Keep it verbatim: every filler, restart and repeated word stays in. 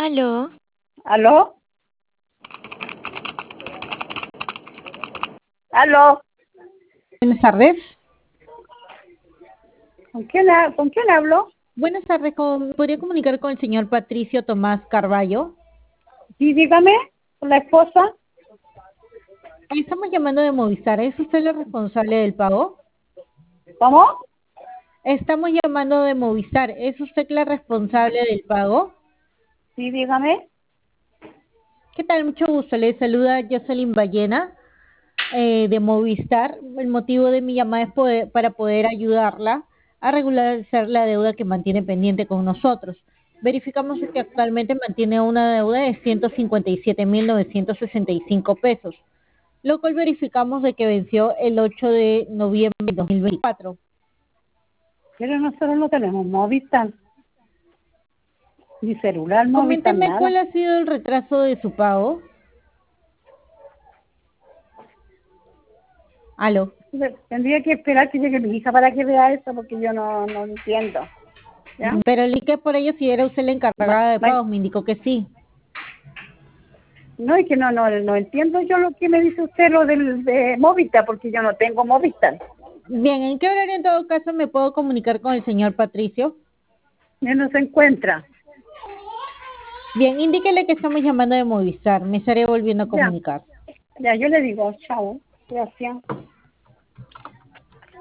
Aló, ¿Aló? ¿Aló? Buenas tardes. ¿Con quién, ha- ¿Con quién hablo? Buenas tardes. ¿cómo- ¿Podría comunicar con el señor Patricio Tomás Carballo? Sí, dígame, con la esposa. Estamos llamando de Movistar. ¿Es usted la responsable del pago? ¿Cómo? Estamos llamando de Movistar. ¿Es usted la responsable del pago? Sí, dígame. ¿Qué tal? Mucho gusto. Le saluda Jocelyn Ballena eh, de Movistar. El motivo de mi llamada es poder- para poder ayudarla a regularizar la deuda que mantiene pendiente con nosotros. Verificamos que actualmente mantiene una deuda de ciento cincuenta y siete mil novecientos sesenta y cinco pesos, lo cual verificamos de que venció el ocho de noviembre de dos mil veinticuatro. Pero nosotros no tenemos Movistar. Ni celular, Movistar, Coménteme nada. cuál ha sido el retraso de su pago. Aló. Tendría que esperar que llegue mi hija para que vea eso porque yo no, no entiendo. ¿Ya? Pero le que por ello si era usted la Ma- encargada de ma- pagos, me indicó que sí. No, es que no, no, no entiendo yo lo que me dice usted lo del de Movistar porque yo no tengo Movistar. Bien, ¿en qué horario en todo caso me puedo comunicar con el señor Patricio? Él no se encuentra. Bien, indíquele que estamos llamando de Movistar. Me estaré volviendo a Ya, comunicar. ya, yo le digo, chao, gracias.